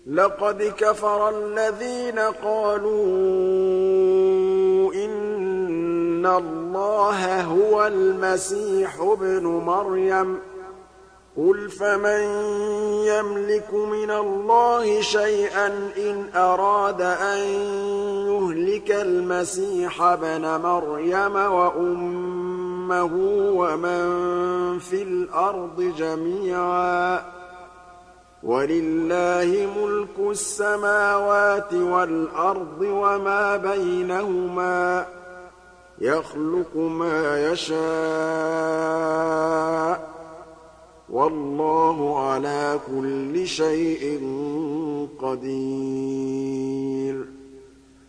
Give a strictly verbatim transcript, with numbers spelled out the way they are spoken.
لقد كفر الذين قالوا إن الله هو المسيح ابن مريم قل فمن يملك من الله شيئا إن أراد أن يهلك المسيح ابن مريم وأمه ومن في الأرض جميعا ولله ملك السماوات والأرض وما بينهما يخلق ما يشاء والله على كل شيء قدير